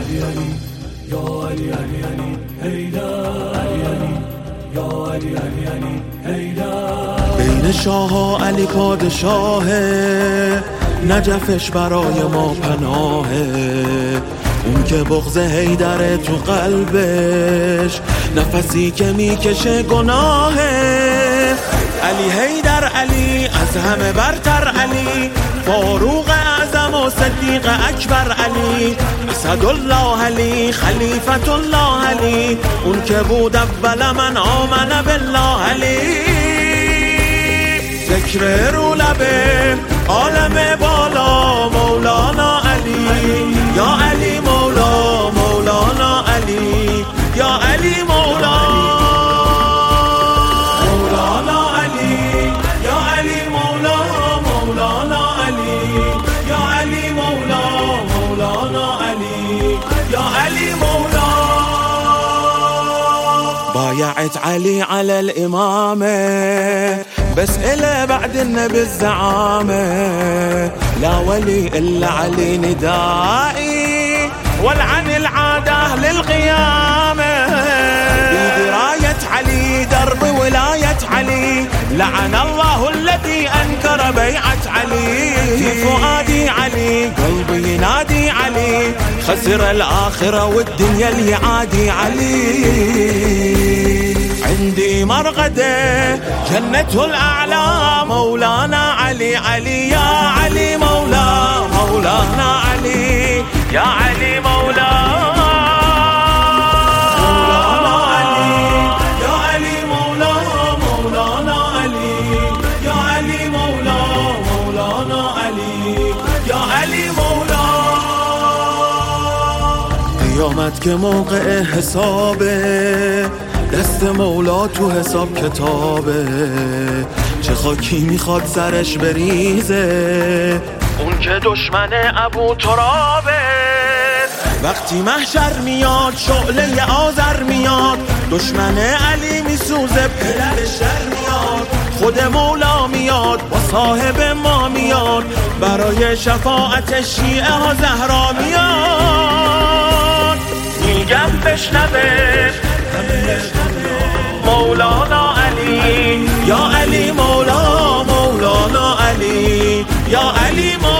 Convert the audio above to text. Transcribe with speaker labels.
Speaker 1: علی علی یا علی علی علی حیدر علی علی یا علی علی علی حیدر.
Speaker 2: بین شاه علی پادشاهه، نجفش برای ما پناهه. اون که بغض حیدره تو قلبش، نفسی که میکشه گناهه. علی حیدر علی از همه برتر علی، فاروق اعظم و صدیق اکبر علی، اسدالله علی خلیفت الله علی، اون که بود اول من آمن بالله علی. ذکر رو لبه عالم بالا مولانا علی، یا علی مولا مولانا علی، یا علی مولا مولانا علی، یا علی مولا مولانا علی، یا علی مولا مولانا علی، یا علی مولا. بايعت علي على الإمامة، بسأله بعد النبي الزعامة، لا ولي إلا علي ندائي، والعن العادة للقيامة. بدراية علي درب ولاية علي، لعن الله الذي أنكر بيعة علي. في فؤادي علي قلبي ينادي علي، خسر الآخرة والدنيا اللي عادي علي. عندي مرغده جنته الأعلى مولانا علي، علي يا علي مولا مولانا علي، يا علي مولا مولانا علي، يا علي مولا مولانا علي، يا علي مولا مولانا علي، يا علي مولا. قیامت که موقع حسابه، دست مولا تو حساب کتابه. چه خاکی میخواد سرش بریزه، اون که دشمن ابو ترابه. وقتی محشر میاد شعله آذر میاد، دشمن علی میسوزه پدر شر میاد. خود مولا میاد با صاحب ما میاد، برای شفاعت شیعه ها زهرا میاد. میگم بشنوه مولانا علی، یا علی مولا مولانا علی، یا علی مولا